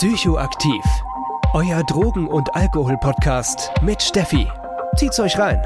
Psychoaktiv. Euer Drogen- und Alkohol-Podcast mit Steffi. Zieht's euch rein.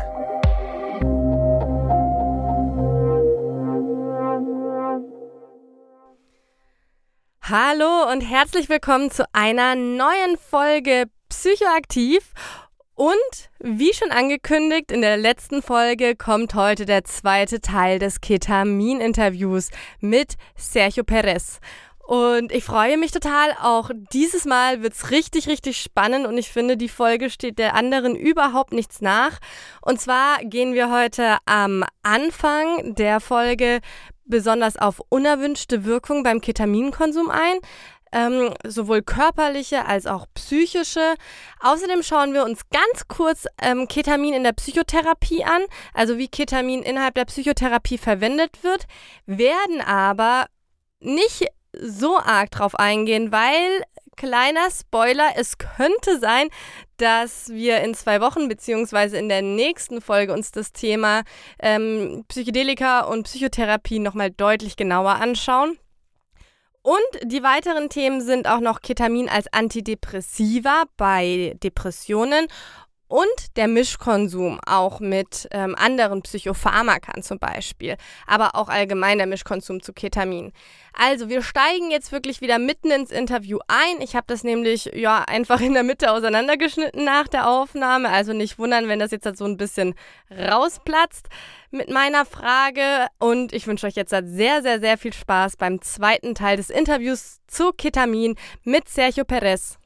Hallo und herzlich willkommen zu einer neuen Folge Psychoaktiv. Und wie schon angekündigt, in der letzten Folge kommt heute der zweite Teil des Ketamin-Interviews mit Sergio Perez. Und ich freue mich total, auch dieses Mal wird's richtig, richtig spannend und ich finde, die Folge steht der anderen überhaupt nichts nach. Und zwar gehen wir heute am Anfang der Folge besonders auf unerwünschte Wirkung beim Ketaminkonsum ein. Sowohl körperliche als auch psychische. Außerdem schauen wir uns ganz kurz Ketamin in der Psychotherapie an, also wie Ketamin innerhalb der Psychotherapie verwendet wird, werden aber nicht so arg drauf eingehen, weil, kleiner Spoiler, es könnte sein, dass wir in 2 Wochen beziehungsweise in der nächsten Folge uns das Thema Psychedelika und Psychotherapie nochmal deutlich genauer anschauen. Und die weiteren Themen sind auch noch Ketamin als Antidepressiva bei Depressionen und der Mischkonsum, auch mit anderen Psychopharmakern zum Beispiel, aber auch allgemein der Mischkonsum zu Ketamin. Also wir steigen jetzt wirklich wieder mitten ins Interview ein. Ich habe das nämlich einfach in der Mitte auseinandergeschnitten nach der Aufnahme, also nicht wundern, wenn das jetzt halt so ein bisschen rausplatzt mit meiner Frage. Und ich wünsche euch jetzt halt sehr, sehr, sehr viel Spaß beim zweiten Teil des Interviews zu Ketamin mit Sergio Perez.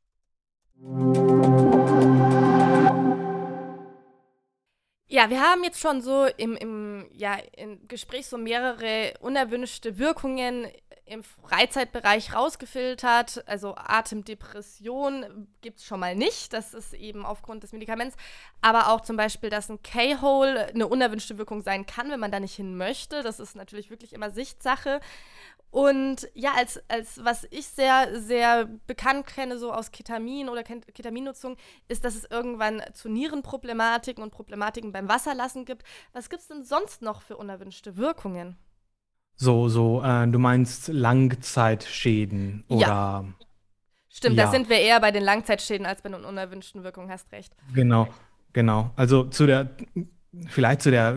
Ja, wir haben jetzt schon so im Gespräch so mehrere unerwünschte Wirkungen im Freizeitbereich rausgefiltert. Also Atemdepression gibt es schon mal nicht, das ist eben aufgrund des Medikaments. Aber auch zum Beispiel, dass ein K-Hole eine unerwünschte Wirkung sein kann, wenn man da nicht hin möchte. Das ist natürlich wirklich immer Sichtsache. Und ja, als was ich sehr, sehr bekannt kenne, so aus Ketamin oder Ketaminnutzung, ist, dass es irgendwann zu Nierenproblematiken und Problematiken beim Wasserlassen gibt. Was gibt es denn sonst noch für unerwünschte Wirkungen? Du meinst Langzeitschäden oder? Ja. Stimmt, Ja. Da sind wir eher bei den Langzeitschäden als bei den unerwünschten Wirkungen, hast recht. Genau. Also vielleicht zu der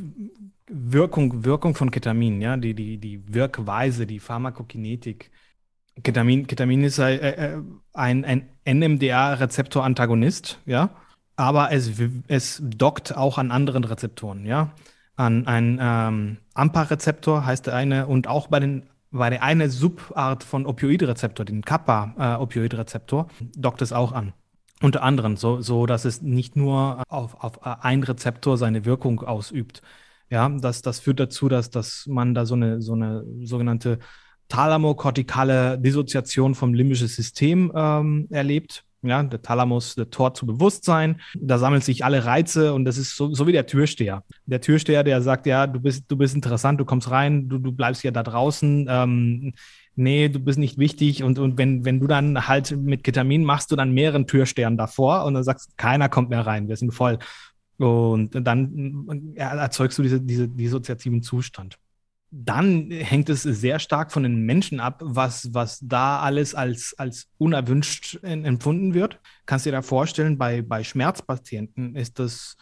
Wirkung von Ketamin, ja, die Wirkweise, die Pharmakokinetik. Ketamin ist ein NMDA-Rezeptor-Antagonist, ja, aber es dockt auch an anderen Rezeptoren, ja. An einen AMPA-Rezeptor heißt der eine und auch bei der eine Subart von Opioidrezeptor, den Kappa-Opioidrezeptor, dockt es auch an. Unter anderem, so dass es nicht nur auf ein Rezeptor seine Wirkung ausübt. Ja, das führt dazu, dass man da so eine sogenannte thalamokortikale Dissoziation vom limbischen System erlebt. Ja, der Thalamus, der Tor zu Bewusstsein. Da sammeln sich alle Reize und das ist so wie der Türsteher. Der Türsteher, der sagt, ja, du bist interessant, du kommst rein, du bleibst ja da draußen. Nee, du bist nicht wichtig. Und wenn du dann halt mit Ketamin machst du dann mehreren Türstehern davor und dann sagst, keiner kommt mehr rein, wir sind voll. Und dann erzeugst du diesen dissoziativen Zustand. Dann hängt es sehr stark von den Menschen ab, was da alles als unerwünscht empfunden wird. Kannst du dir da vorstellen, bei Schmerzpatienten ist das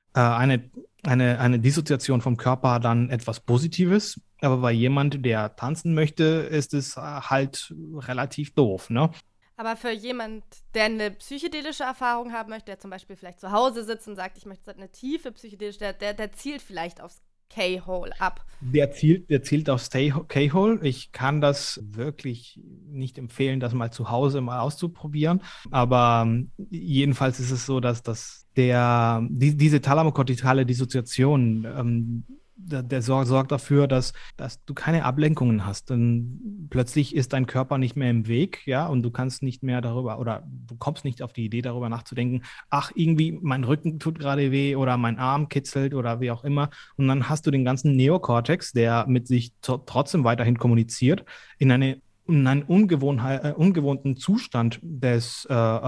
eine Dissoziation vom Körper dann etwas Positives. Aber bei jemand, der tanzen möchte, ist es halt relativ doof, ne? Aber für jemand, der eine psychedelische Erfahrung haben möchte, der zum Beispiel vielleicht zu Hause sitzt und sagt, ich möchte eine tiefe psychedelische, der zielt vielleicht aufs K-Hole ab. Der zielt aufs K-Hole. Ich kann das wirklich nicht empfehlen, das mal zu Hause mal auszuprobieren. Aber jedenfalls ist es so, dass diese thalamokortikale Dissoziation der sorgt dafür, dass du keine Ablenkungen hast. Denn plötzlich ist dein Körper nicht mehr im Weg, ja, und du kannst nicht mehr darüber oder du kommst nicht auf die Idee, darüber nachzudenken, ach, irgendwie mein Rücken tut gerade weh oder mein Arm kitzelt oder wie auch immer. Und dann hast du den ganzen Neokortex, der mit sich trotzdem weiterhin kommuniziert, in einen ungewohnten Zustand des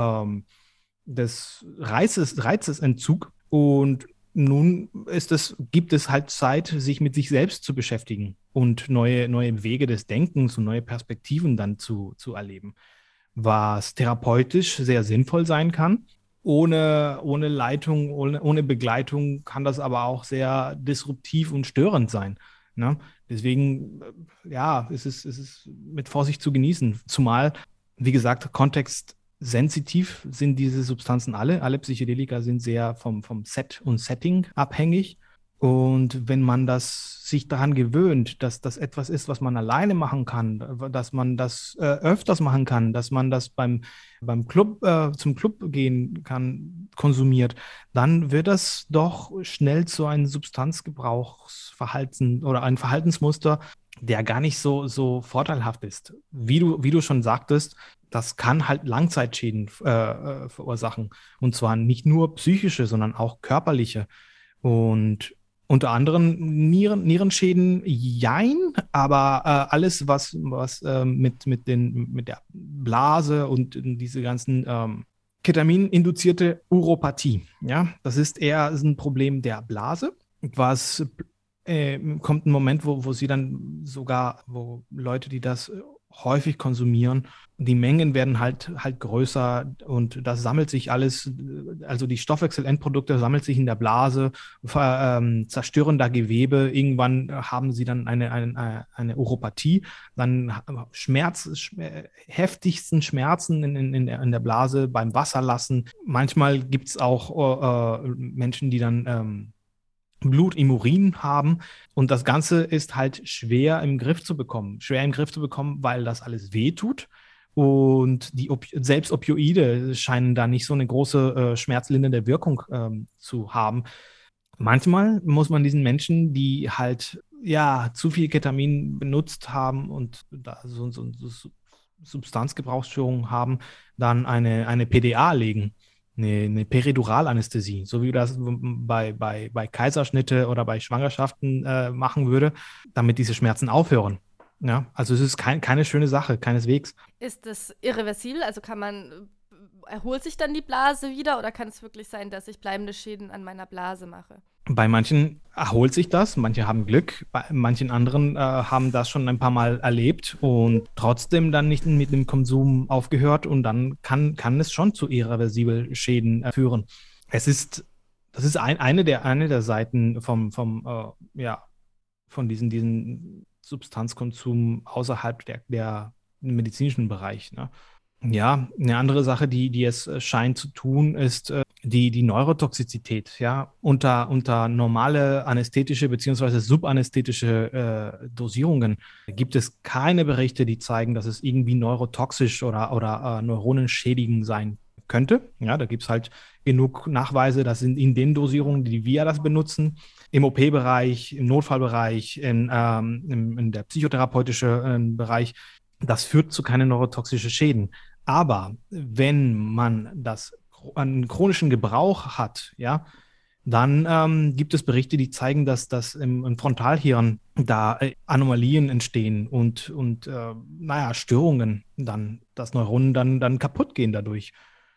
Reizesentzug. Und nun gibt es halt Zeit, sich mit sich selbst zu beschäftigen und neue Wege des Denkens und neue Perspektiven dann zu erleben. was therapeutisch sehr sinnvoll sein kann. Ohne Leitung, ohne Begleitung kann das aber auch sehr disruptiv und störend sein. Ne? Deswegen, ja, es ist mit Vorsicht zu genießen. Zumal, wie gesagt, kontextsensitiv sind diese Substanzen alle. Alle Psychedelika sind sehr vom Set und Setting abhängig. Und wenn man sich daran gewöhnt, dass das etwas ist, was man alleine machen kann, dass man das öfters machen kann, dass man das beim Club, zum Club gehen kann, konsumiert, dann wird das doch schnell zu einem Substanzgebrauchsverhalten oder ein Verhaltensmuster, der gar nicht so vorteilhaft ist. Wie du schon sagtest, das kann halt Langzeitschäden verursachen. Und zwar nicht nur psychische, sondern auch körperliche. Und unter anderem Nierenschäden, jein, aber alles, was mit der Blase und diese ganzen Ketamin-induzierte Uropathie, ja, das ist ein Problem der Blase, was kommt ein Moment, wo sie dann sogar, wo Leute, die das häufig konsumieren, die Mengen werden halt größer und das sammelt sich alles, also die Stoffwechselendprodukte sammelt sich in der Blase, zerstören da Gewebe. Irgendwann haben sie dann eine Uropathie, dann heftigsten Schmerzen in der Blase beim Wasserlassen. Manchmal gibt es auch Menschen, die dann Blut im Urin haben. Und das Ganze ist halt schwer im Griff zu bekommen. Schwer im Griff zu bekommen, weil das alles wehtut. Und selbst Opioide scheinen da nicht so eine große schmerzlindernde Wirkung zu haben. Manchmal muss man diesen Menschen, die halt ja zu viel Ketamin benutzt haben und da so Substanzgebrauchsstörungen haben, dann eine PDA legen. Eine Periduralanästhesie, so wie das bei Kaiserschnitte oder bei Schwangerschaften machen würde, damit diese Schmerzen aufhören. Ja, also es ist keine schöne Sache, keineswegs. Ist das irreversibel? Also erholt sich dann die Blase wieder oder kann es wirklich sein, dass ich bleibende Schäden an meiner Blase mache? Bei manchen erholt sich das, manche haben Glück, bei manchen anderen haben das schon ein paar Mal erlebt und trotzdem dann nicht mit dem Konsum aufgehört und dann kann es schon zu irreversibel Schäden führen. Das ist eine der Seiten von diesen Substanzkonsum außerhalb der medizinischen Bereich. Ne? Ja, eine andere Sache, die es scheint zu tun, ist die Neurotoxizität. Ja, unter normale anästhetische bzw. subanästhetische Dosierungen gibt es keine Berichte, die zeigen, dass es irgendwie neurotoxisch oder neuronenschädigend sein könnte. Ja, da gibt es halt genug Nachweise, das sind in den Dosierungen, die wir das benutzen, im OP-Bereich, im Notfallbereich, in der psychotherapeutische Bereich. Das führt zu keinen neurotoxischen Schäden. Aber wenn man einen chronischen Gebrauch hat, ja, dann gibt es Berichte, die zeigen, dass im Frontalhirn da Anomalien entstehen und Störungen dann, dass Neuronen dann kaputt gehen dadurch.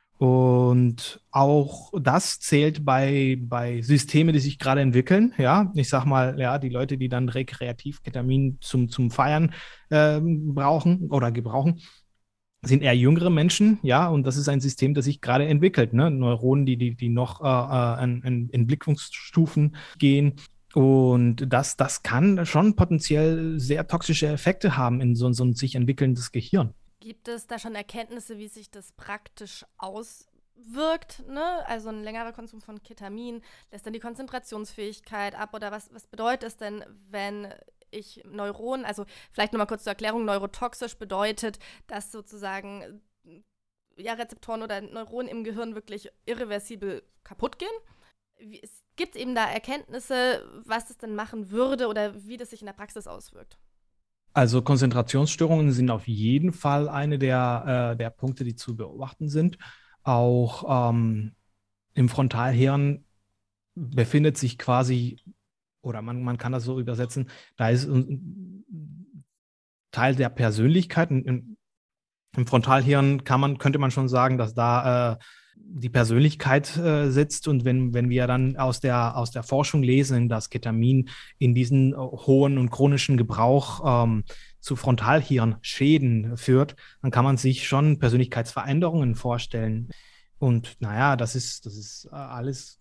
Und auch das zählt bei Systemen, die sich gerade entwickeln. Ja, ich sag mal, ja, die Leute, die dann rekreativ Ketamin zum Feiern brauchen oder gebrauchen, sind eher jüngere Menschen, ja, und das ist ein System, das sich gerade entwickelt, ne? Neuronen, die noch in Entwicklungsstufen gehen. Und das kann schon potenziell sehr toxische Effekte haben in so ein sich entwickelndes Gehirn. Gibt es da schon Erkenntnisse, wie sich das praktisch auswirkt? Ne? Also ein längerer Konsum von Ketamin lässt dann die Konzentrationsfähigkeit ab oder was bedeutet es denn, wenn ich Neuronen, also vielleicht nochmal kurz zur Erklärung, neurotoxisch bedeutet, dass sozusagen Rezeptoren oder Neuronen im Gehirn wirklich irreversibel kaputt gehen. Gibt es eben da Erkenntnisse, was das denn machen würde oder wie das sich in der Praxis auswirkt? Also Konzentrationsstörungen sind auf jeden Fall eine der Punkte, die zu beobachten sind. Auch im Frontalhirn befindet sich quasi, oder man kann das so übersetzen, da ist ein Teil der Persönlichkeit. Im Frontalhirn könnte man schon sagen, dass da die Persönlichkeit sitzt. Und wenn wir dann aus der Forschung lesen, dass Ketamin in diesen hohen und chronischen Gebrauch zu Frontalhirnschäden führt, dann kann man sich schon Persönlichkeitsveränderungen vorstellen. Und naja, das ist alles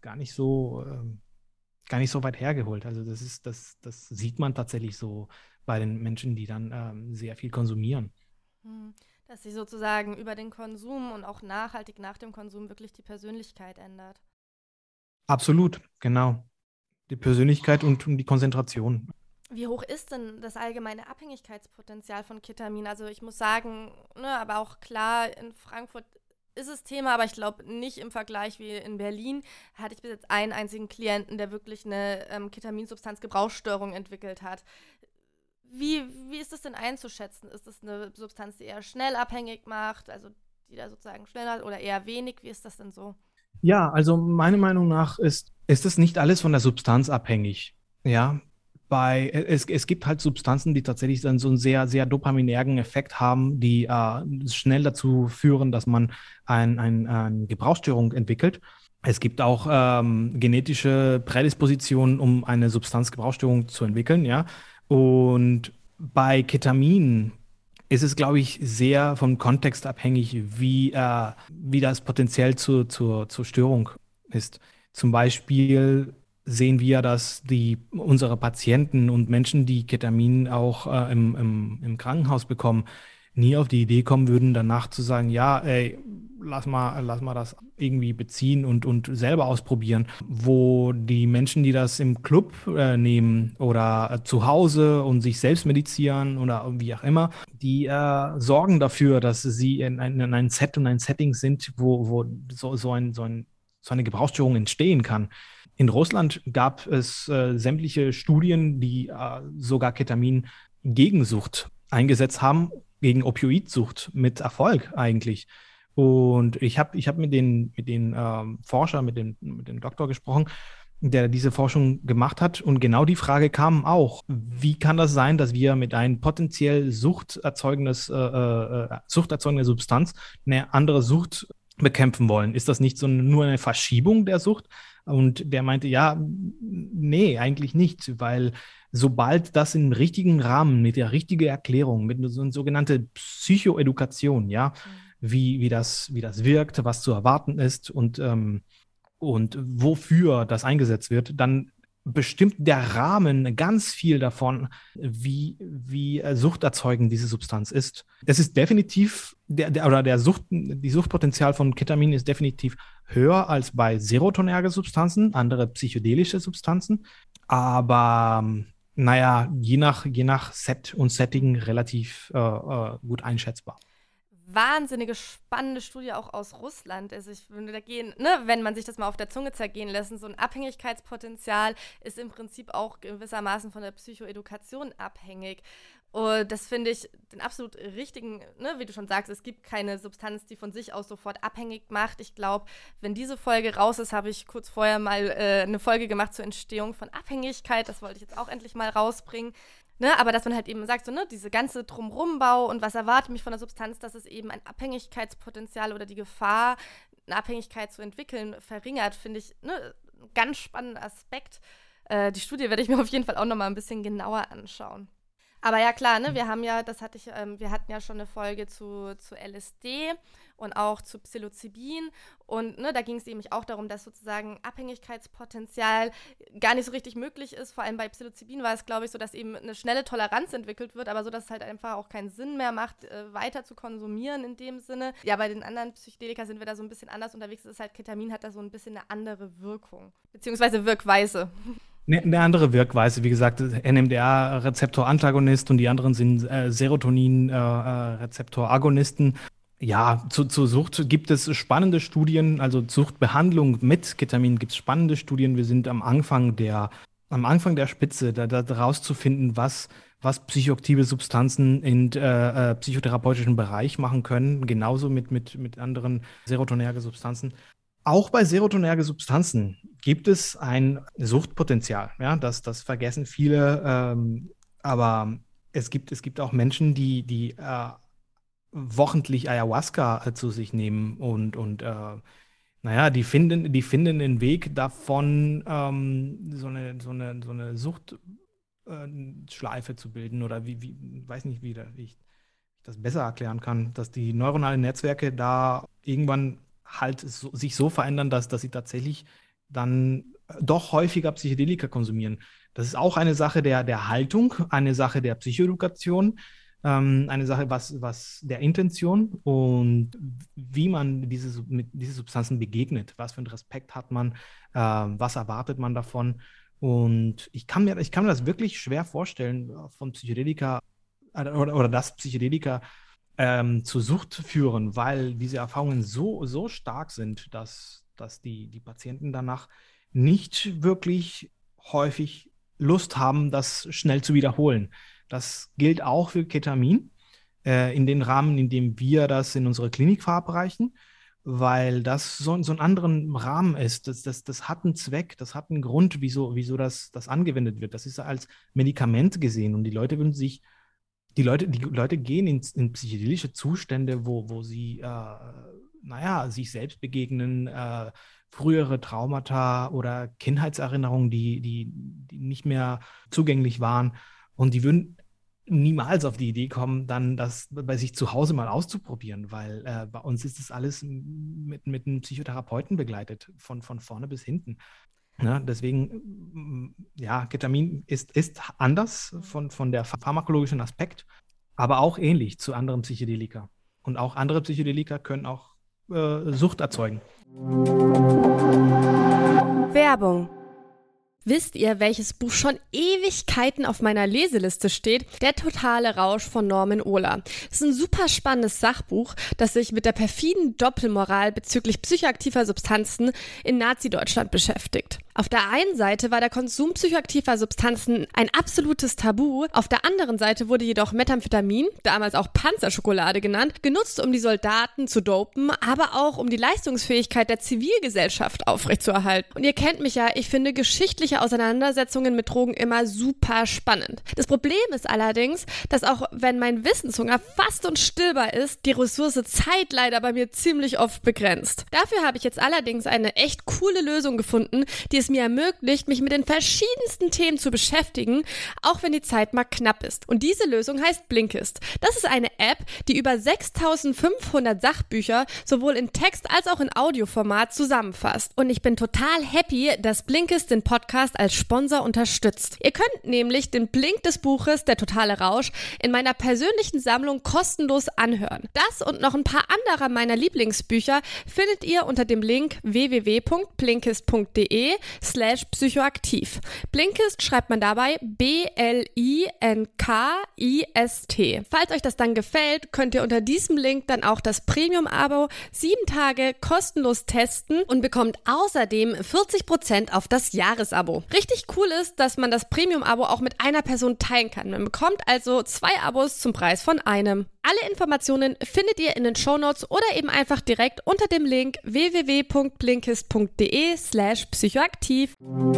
gar nicht so weit hergeholt. Also das sieht man tatsächlich so bei den Menschen, die dann sehr viel konsumieren. Dass sich sozusagen über den Konsum und auch nachhaltig nach dem Konsum wirklich die Persönlichkeit ändert. Absolut, genau. Die Persönlichkeit und die Konzentration. Wie hoch ist denn das allgemeine Abhängigkeitspotenzial von Ketamin? Also ich muss sagen, ne, aber auch klar, in Frankfurt ist es Thema, aber ich glaube nicht im Vergleich wie in Berlin. Hatte ich bis jetzt einen einzigen Klienten, der wirklich eine Ketaminsubstanzgebrauchsstörung entwickelt hat. Wie ist das denn einzuschätzen? Ist das eine Substanz, die eher schnell abhängig macht, also die da sozusagen schneller oder eher wenig? Wie ist das denn so? Ja, also meiner Meinung nach ist es nicht alles von der Substanz abhängig. Ja, es gibt halt Substanzen, die tatsächlich dann so einen sehr, sehr dopaminergen Effekt haben, die schnell dazu führen, dass man eine Gebrauchsstörung entwickelt. Es gibt auch genetische Prädispositionen, um eine Substanzgebrauchsstörung zu entwickeln, ja. Und bei Ketamin ist es, glaube ich, sehr vom Kontext abhängig, wie das potenziell zur Störung ist. Zum Beispiel sehen wir, dass unsere Patienten und Menschen, die Ketamin auch im Krankenhaus bekommen, nie auf die Idee kommen würden, danach zu sagen, ja, ey, lass mal das irgendwie beziehen und selber ausprobieren. Wo die Menschen, die das im Club nehmen oder zu Hause und sich selbst medizieren oder wie auch immer, die sorgen dafür, dass sie in ein Set und ein Setting sind, wo so eine Gebrauchsstörung entstehen kann. In Russland gab es sämtliche Studien, die sogar Ketamin gegen Sucht eingesetzt haben, gegen Opioidsucht mit Erfolg eigentlich. Und ich hab mit den Forscher, mit dem Doktor gesprochen, der diese Forschung gemacht hat. Und genau die Frage kam auch: Wie kann das sein, dass wir mit einem potenziell suchterzeugende Substanz eine andere Sucht bekämpfen wollen? Ist das nicht nur eine Verschiebung der Sucht? Und der meinte, ja, nee, eigentlich nicht, weil sobald das im richtigen Rahmen, mit der richtigen Erklärung, mit so einer sogenannten Psychoedukation, ja, wie das wirkt, was zu erwarten ist und wofür das eingesetzt wird, dann bestimmt der Rahmen ganz viel davon, wie suchterzeugend diese Substanz ist. Es ist definitiv, die Suchtpotenzial von Ketamin ist definitiv höher als bei serotonerge Substanzen, andere psychedelische Substanzen, aber naja, je nach Set und Setting relativ gut einschätzbar. Wahnsinnige spannende Studie auch aus Russland. Also ich finde, da gehen, ne, wenn man sich das mal auf der Zunge zergehen lässt, so ein Abhängigkeitspotenzial ist im Prinzip auch gewissermaßen von der Psychoedukation abhängig. Und das finde ich den absolut richtigen, ne, wie du schon sagst, es gibt keine Substanz, die von sich aus sofort abhängig macht. Ich glaube, wenn diese Folge raus ist, habe ich kurz vorher mal eine Folge gemacht zur Entstehung von Abhängigkeit. Das wollte ich jetzt auch endlich mal rausbringen. Ne, aber dass man halt eben sagt, so, ne, diese ganze Drumrumbau und was erwartet mich von der Substanz, dass es eben ein Abhängigkeitspotenzial oder die Gefahr, eine Abhängigkeit zu entwickeln, verringert, finde ich, ne, ein ganz spannender Aspekt. Die Studie werde ich mir auf jeden Fall auch nochmal ein bisschen genauer anschauen. Aber ja, klar, ne, wir hatten ja schon eine Folge zu LSD und auch zu Psilocybin und ne, da ging es eben auch darum, dass sozusagen Abhängigkeitspotenzial gar nicht so richtig möglich ist. Vor allem bei Psilocybin war es, glaube ich, so, dass eben eine schnelle Toleranz entwickelt wird, aber so, dass es halt einfach auch keinen Sinn mehr macht, weiter zu konsumieren in dem Sinne. Ja, bei den anderen Psychedelika sind wir da so ein bisschen anders unterwegs. Es ist halt, Ketamin hat da so ein bisschen eine andere Wirkung, beziehungsweise Wirkweise. Eine andere Wirkweise, wie gesagt, NMDA-Rezeptor-Antagonist und die anderen sind Serotonin-Rezeptor-Agonisten. Ja, zur Sucht gibt es spannende Studien, also Suchtbehandlung mit Ketamin gibt es spannende Studien. Wir sind am Anfang der Spitze, da rauszufinden, was psychoaktive Substanzen im psychotherapeutischen Bereich machen können, genauso mit anderen serotonergen Substanzen. Auch bei serotonergen Substanzen gibt es ein Suchtpotenzial. Ja, das vergessen viele. Aber es gibt auch Menschen, die wochentlich Ayahuasca zu sich nehmen und Naja, die finden den Weg davon, so eine Suchtschleife zu bilden oder weiß nicht, wie ich das besser erklären kann, dass die neuronalen Netzwerke da irgendwann halt sich so verändern, dass sie tatsächlich dann doch häufiger Psychedelika konsumieren. Das ist auch eine Sache der Haltung, eine Sache der Psychoedukation, eine Sache was der Intention und wie man mit diese Substanzen begegnet. Was für einen Respekt hat man, was erwartet man davon? Und ich kann mir das wirklich schwer vorstellen, von Psychedelika oder dass Psychedelika zur Sucht führen, weil diese Erfahrungen so stark sind, dass die Patienten danach nicht wirklich häufig Lust haben, das schnell zu wiederholen. Das gilt auch für Ketamin, in den Rahmen, in dem wir das in unsere Klinik verabreichen, weil das so einen anderen Rahmen ist. Das hat einen Zweck, das hat einen Grund, wieso das angewendet wird. Das ist als Medikament gesehen und die Leute gehen in psychedelische Zustände, wo sie sich selbst begegnen, frühere Traumata oder Kindheitserinnerungen, die nicht mehr zugänglich waren. Und die würden niemals auf die Idee kommen, dann das bei sich zu Hause mal auszuprobieren, weil bei uns ist das alles mit einem Psychotherapeuten begleitet, von vorne bis hinten. Ja, deswegen, Ketamin ist anders von der pharmakologischen Aspekt, aber auch ähnlich zu anderen Psychedelika. Und auch andere Psychedelika können auch Sucht erzeugen. Werbung. Wisst ihr, welches Buch schon Ewigkeiten auf meiner Leseliste steht? Der totale Rausch von Norman Ohler. Das ist ein super spannendes Sachbuch, das sich mit der perfiden Doppelmoral bezüglich psychoaktiver Substanzen in Nazi-Deutschland beschäftigt. Auf der einen Seite war der Konsum psychoaktiver Substanzen ein absolutes Tabu, auf der anderen Seite wurde jedoch Methamphetamin, damals auch Panzerschokolade genannt, genutzt, um die Soldaten zu dopen, aber auch um die Leistungsfähigkeit der Zivilgesellschaft aufrechtzuerhalten. Und ihr kennt mich ja, ich finde geschichtliche Auseinandersetzungen mit Drogen immer super spannend. Das Problem ist allerdings, dass auch wenn mein Wissenshunger fast unstillbar ist, die Ressource Zeit leider bei mir ziemlich oft begrenzt. Dafür habe ich jetzt allerdings eine echt coole Lösung gefunden, die es mir ermöglicht, mich mit den verschiedensten Themen zu beschäftigen, auch wenn die Zeit mal knapp ist. Und diese Lösung heißt Blinkist. Das ist eine App, die über 6500 Sachbücher sowohl in Text- als auch in Audioformat zusammenfasst. Und ich bin total happy, dass Blinkist den Podcast als Sponsor unterstützt. Ihr könnt nämlich den Blink des Buches Der totale Rausch in meiner persönlichen Sammlung kostenlos anhören. Das und noch ein paar anderer meiner Lieblingsbücher findet ihr unter dem Link www.blinkist.de/psychoaktiv. Blinkist schreibt man dabei BLINKIST. Falls euch das dann gefällt, könnt ihr unter diesem Link dann auch das Premium-Abo 7 Tage kostenlos testen und bekommt außerdem 40% auf das Jahresabo. Richtig cool ist, dass man das Premium-Abo auch mit einer Person teilen kann. Man bekommt also 2 Abos zum Preis von einem. Alle Informationen findet ihr in den Shownotes oder eben einfach direkt unter dem Link www.blinkist.de/psychoaktiv.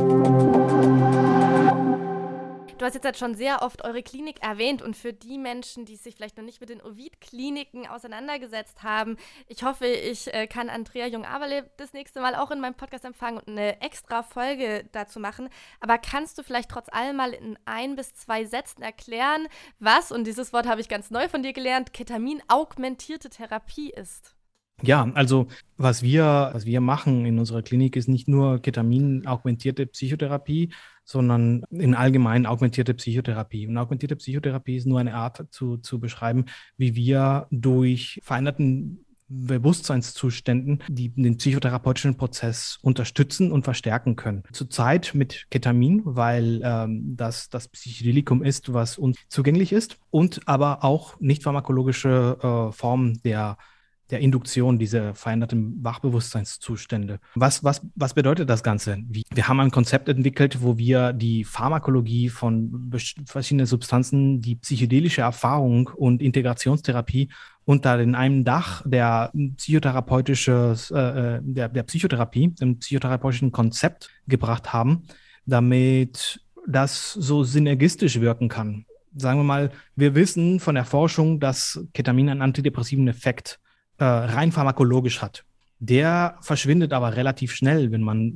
Du hast jetzt halt schon sehr oft eure Klinik erwähnt und für die Menschen, die sich vielleicht noch nicht mit den Ovid-Kliniken auseinandergesetzt haben, ich hoffe, ich kann Andrea Jung-Aberle das nächste Mal auch in meinem Podcast empfangen und eine extra Folge dazu machen. Aber kannst du vielleicht trotz allem mal in 1 bis 2 Sätzen erklären, was, und dieses Wort habe ich ganz neu von dir gelernt, Ketamin-augmentierte Therapie ist? Ja, also was wir machen in unserer Klinik ist nicht nur Ketamin-augmentierte Psychotherapie, sondern in allgemein augmentierte Psychotherapie. Und augmentierte Psychotherapie ist nur eine Art zu beschreiben, wie wir durch veränderten Bewusstseinszuständen den psychotherapeutischen Prozess unterstützen und verstärken können. Zurzeit mit Ketamin, weil das Psychedelikum ist, was uns zugänglich ist, und aber auch nicht pharmakologische Formen der Induktion, diese veränderten Wachbewusstseinszustände. Was bedeutet das Ganze? Wir haben ein Konzept entwickelt, wo wir die Pharmakologie von verschiedenen Substanzen, die psychedelische Erfahrung und Integrationstherapie unter einem Dach der Psychotherapie, dem psychotherapeutischen Konzept gebracht haben, damit das so synergistisch wirken kann. Sagen wir mal, wir wissen von der Forschung, dass Ketamin einen antidepressiven Effekt rein pharmakologisch hat. Der verschwindet aber relativ schnell, wenn man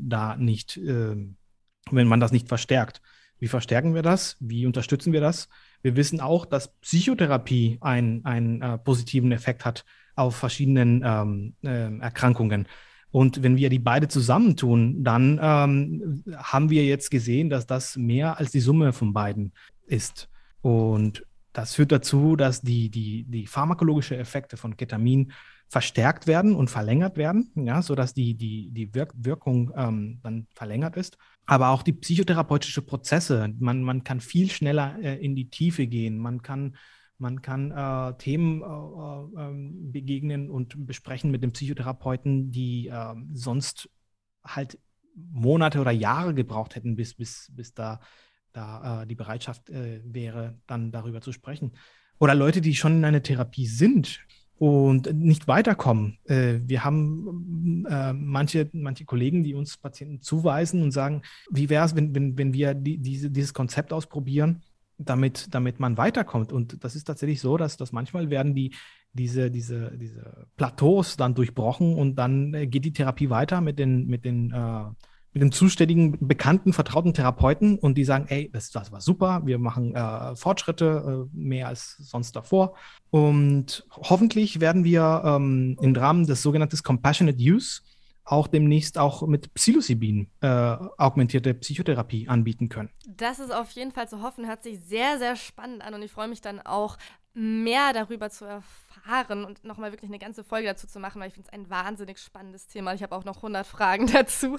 das nicht verstärkt. Wie verstärken wir das? Wie unterstützen wir das? Wir wissen auch, dass Psychotherapie einen positiven Effekt hat auf verschiedenen Erkrankungen. Und wenn wir die beide zusammentun, dann haben wir jetzt gesehen, dass das mehr als die Summe von beiden ist. Und das führt dazu, dass die pharmakologischen Effekte von Ketamin verstärkt werden und verlängert werden, ja, sodass die Wirkung dann verlängert ist. Aber auch die psychotherapeutischen Prozesse, man kann viel schneller in die Tiefe gehen, man kann Themen begegnen und besprechen mit dem Psychotherapeuten, die sonst halt Monate oder Jahre gebraucht hätten, bis da die Bereitschaft wäre, dann darüber zu sprechen. Oder Leute, die schon in einer Therapie sind und nicht weiterkommen. Wir haben manche Kollegen, die uns Patienten zuweisen und sagen, wie wäre es, wenn wir dieses Konzept ausprobieren, damit man weiterkommt. Und das ist tatsächlich so, dass manchmal werden diese Plateaus dann durchbrochen und dann geht die Therapie weiter mit den zuständigen, bekannten, vertrauten Therapeuten und die sagen, ey, das war super, wir machen Fortschritte, mehr als sonst davor. Und hoffentlich werden wir im Rahmen des sogenannten Compassionate Use auch demnächst auch mit Psilocybin augmentierte Psychotherapie anbieten können. Das ist auf jeden Fall zu hoffen, hört sich sehr, sehr spannend an und ich freue mich dann auch, mehr darüber zu erfahren und nochmal wirklich eine ganze Folge dazu zu machen, weil ich finde es ein wahnsinnig spannendes Thema. Ich habe auch noch 100 Fragen dazu.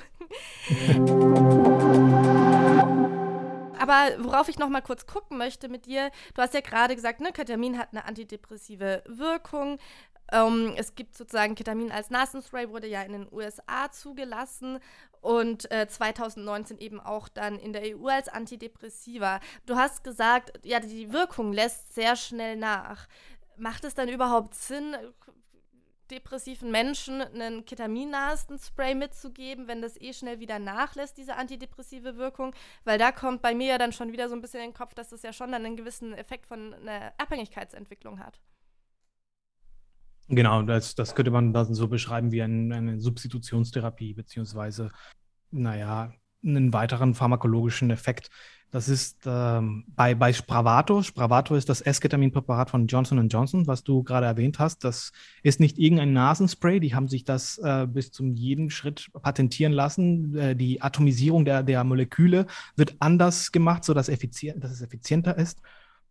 Aber worauf ich noch mal kurz gucken möchte mit dir, du hast ja gerade gesagt, ne, Ketamin hat eine antidepressive Wirkung. Es gibt sozusagen Ketamin als Nasenspray, wurde ja in den USA zugelassen und 2019 eben auch dann in der EU als Antidepressiva. Du hast gesagt, ja, die Wirkung lässt sehr schnell nach. Macht es dann überhaupt Sinn, depressiven Menschen einen Ketamin-Nasenspray mitzugeben, wenn das schnell wieder nachlässt, diese antidepressive Wirkung? Weil da kommt bei mir ja dann schon wieder so ein bisschen in den Kopf, dass das ja schon dann einen gewissen Effekt von einer Abhängigkeitsentwicklung hat. Genau, das könnte man dann so beschreiben wie eine Substitutionstherapie, beziehungsweise, einen weiteren pharmakologischen Effekt. Das ist bei Spravato. Spravato ist das Esketaminpräparat von Johnson & Johnson, was du gerade erwähnt hast. Das ist nicht irgendein Nasenspray. Die haben sich das bis zum jeden Schritt patentieren lassen. Die Atomisierung der Moleküle wird anders gemacht, sodass es effizienter ist.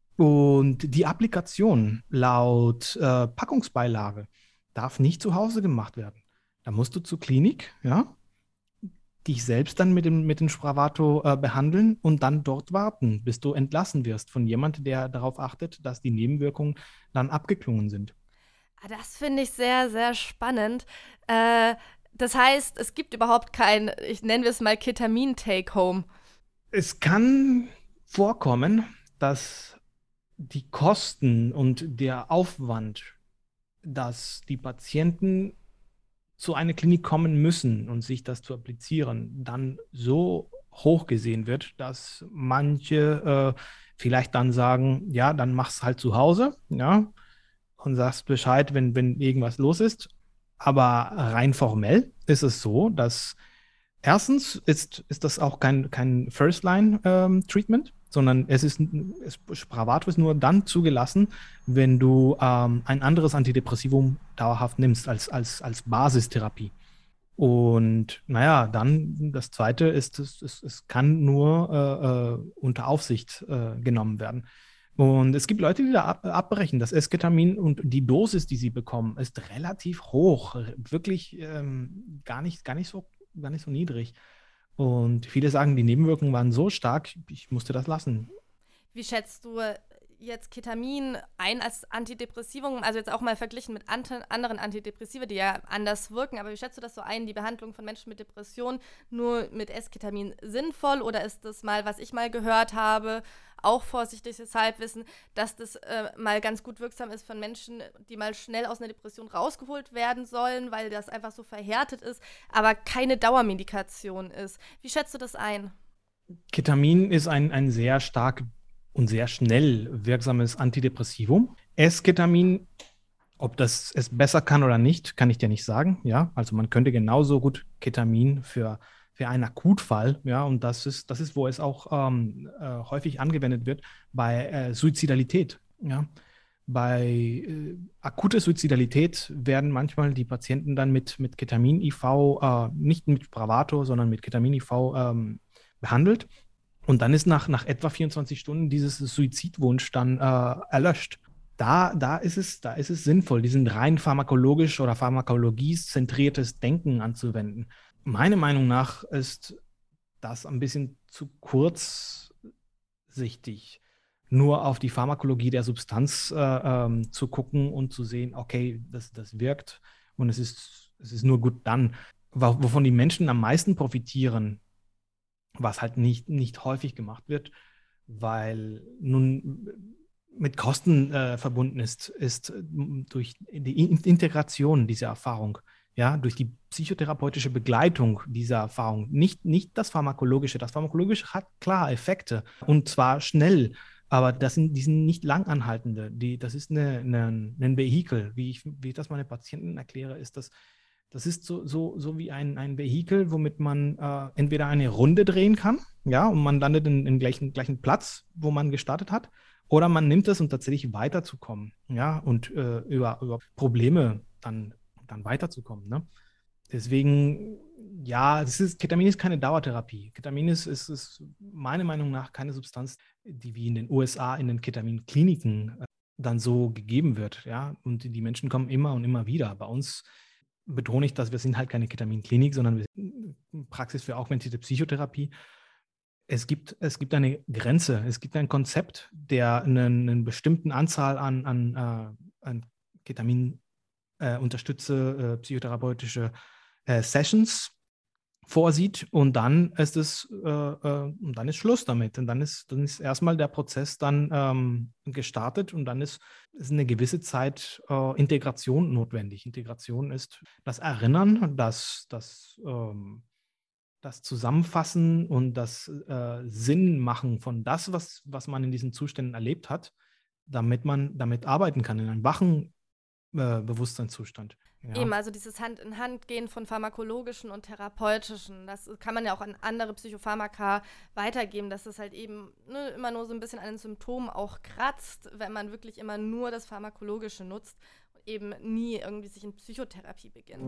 Und die Applikation laut Packungsbeilage darf nicht zu Hause gemacht werden. Da musst du zur Klinik, ja, dich selbst dann mit dem Spravato behandeln und dann dort warten, bis du entlassen wirst von jemandem, der darauf achtet, dass die Nebenwirkungen dann abgeklungen sind. Das finde ich sehr, sehr spannend. Das heißt, es gibt überhaupt kein, ich nenne es mal Ketamin-Take-Home. Es kann vorkommen, dass die Kosten und der Aufwand, dass die Patienten zu einer Klinik kommen müssen und sich das zu applizieren, dann so hoch gesehen wird, dass manche vielleicht dann sagen, ja, dann mach's halt zu Hause, ja, und sagst Bescheid, wenn irgendwas los ist. Aber rein formell ist es so, dass erstens ist das auch kein First-Line-Treatment, sondern Spravato ist nur dann zugelassen, wenn du ein anderes Antidepressivum dauerhaft nimmst als Basistherapie. Und dann das Zweite ist, es kann nur unter Aufsicht genommen werden. Und es gibt Leute, die da abbrechen. Das Esketamin und die Dosis, die sie bekommen, ist relativ hoch, wirklich gar nicht so niedrig. Und viele sagen, die Nebenwirkungen waren so stark, ich musste das lassen. Wie schätzt du jetzt Ketamin ein als Antidepressivum? Also jetzt auch mal verglichen mit anderen Antidepressiva, die ja anders wirken. Aber wie schätzt du das so ein, die Behandlung von Menschen mit Depressionen nur mit Esketamin sinnvoll? Oder ist das mal, was ich mal gehört habe, auch vorsichtiges Halbwissen, dass das mal ganz gut wirksam ist von Menschen, die mal schnell aus einer Depression rausgeholt werden sollen, weil das einfach so verhärtet ist, aber keine Dauermedikation ist. Wie schätzt du das ein? Ketamin ist ein sehr stark und sehr schnell wirksames Antidepressivum. Esketamin Ob das es besser kann oder nicht, kann ich dir nicht sagen. Ja, also man könnte genauso gut Ketamin für einen Akutfall, ja, und das ist, wo es auch häufig angewendet wird bei Suizidalität. Ja. Bei akuter Suizidalität werden manchmal die Patienten dann mit Ketamin-IV, nicht mit Spravato, sondern mit Ketamin-IV behandelt. Und dann ist nach etwa 24 Stunden dieses Suizidwunsch dann erlöscht. Da ist es sinnvoll, diesen rein pharmakologisch oder pharmakologie-zentriertes Denken anzuwenden. Meiner Meinung nach ist das ein bisschen zu kurzsichtig, nur auf die Pharmakologie der Substanz zu gucken und zu sehen, okay, das wirkt und es ist nur gut dann. Wovon die Menschen am meisten profitieren, was halt nicht häufig gemacht wird, weil nun mit Kosten verbunden ist durch die Integration dieser Erfahrung, ja, durch die psychotherapeutische Begleitung dieser Erfahrung, nicht das Pharmakologische. Das Pharmakologische hat klar Effekte und zwar schnell, aber die sind nicht langanhaltende. Das ist ein Vehikel. Wie ich das meinen Patienten erkläre, ist das ist so wie ein Vehikel, womit man entweder eine Runde drehen kann, ja, und man landet im gleichen Platz, wo man gestartet hat, oder man nimmt es, um tatsächlich weiterzukommen, ja, und über Probleme dann weiterzukommen, ne? Deswegen, ja, Ketamin ist keine Dauertherapie. Ketamin ist meiner Meinung nach keine Substanz, die wie in den USA in den Ketaminkliniken dann so gegeben wird, ja, und die Menschen kommen immer und immer wieder. Bei uns betone ich, dass wir sind halt keine Ketaminklinik, sondern wir sind eine Praxis für augmentierte Psychotherapie. Es gibt eine Grenze, es gibt ein Konzept, der eine bestimmte Anzahl an Ketamin psychotherapeutische Sessions vorsieht und dann ist Schluss damit. Und dann ist erstmal der Prozess dann gestartet und dann ist eine gewisse Zeit Integration notwendig. Integration ist das Erinnern, das Zusammenfassen und das Sinn machen von das, was man in diesen Zuständen erlebt hat, damit man damit arbeiten kann, in einem wachen Bewusstseinszustand. Ja. Eben, also dieses Hand-in-Hand-Gehen von pharmakologischen und therapeutischen, das kann man ja auch an andere Psychopharmaka weitergeben, dass es halt eben immer nur so ein bisschen an den Symptomen auch kratzt, wenn man wirklich immer nur das Pharmakologische nutzt und eben nie irgendwie sich in Psychotherapie beginnt.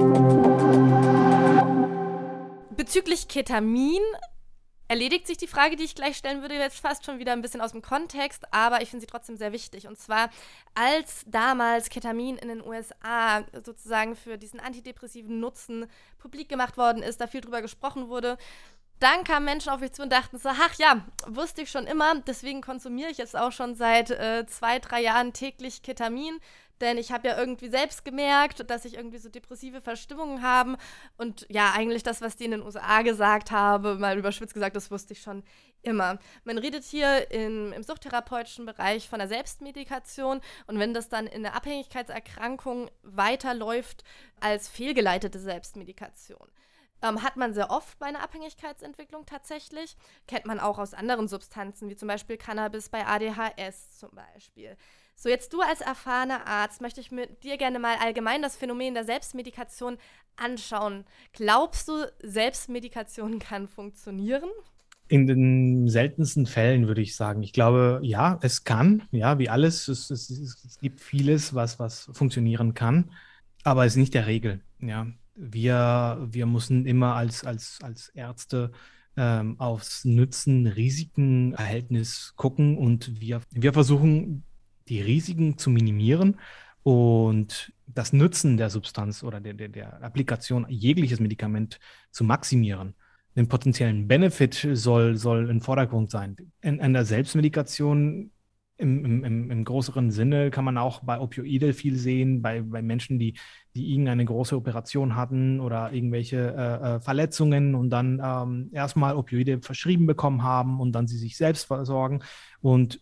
Bezüglich Ketamin erledigt sich die Frage, die ich gleich stellen würde, jetzt fast schon wieder ein bisschen aus dem Kontext, aber ich finde sie trotzdem sehr wichtig. Und zwar, als damals Ketamin in den USA sozusagen für diesen antidepressiven Nutzen publik gemacht worden ist, da viel drüber gesprochen wurde, dann kamen Menschen auf mich zu und dachten so, ach ja, wusste ich schon immer, deswegen konsumiere ich jetzt auch schon seit 2-3 Jahren täglich Ketamin, denn ich habe ja irgendwie selbst gemerkt, dass ich irgendwie so depressive Verstimmungen habe und ja, eigentlich das, was die in den USA gesagt haben, mal überspitzt gesagt, das wusste ich schon immer. Man redet hier im suchttherapeutischen Bereich von der Selbstmedikation und wenn das dann in der Abhängigkeitserkrankung weiterläuft als fehlgeleitete Selbstmedikation. Hat man sehr oft bei einer Abhängigkeitsentwicklung tatsächlich. Kennt man auch aus anderen Substanzen, wie zum Beispiel Cannabis bei ADHS zum Beispiel. So, jetzt du als erfahrener Arzt, möchte ich mit dir gerne mal allgemein das Phänomen der Selbstmedikation anschauen. Glaubst du, Selbstmedikation kann funktionieren? In den seltensten Fällen würde ich sagen. Ich glaube, ja, es kann, ja, wie alles. Es gibt vieles, was funktionieren kann, aber es ist nicht der Regel, ja. Wir müssen immer als Ärzte aufs Nutzen-Risiken-Verhältnis gucken und wir versuchen, die Risiken zu minimieren und das Nutzen der Substanz oder der Applikation jegliches Medikament zu maximieren. Den potenziellen Benefit soll im Vordergrund sein. In der Selbstmedikation im größeren Sinne kann man auch bei Opioide viel sehen, bei Menschen, die irgendeine große Operation hatten oder irgendwelche Verletzungen und dann erstmal Opioide verschrieben bekommen haben und dann sie sich selbst versorgen. Und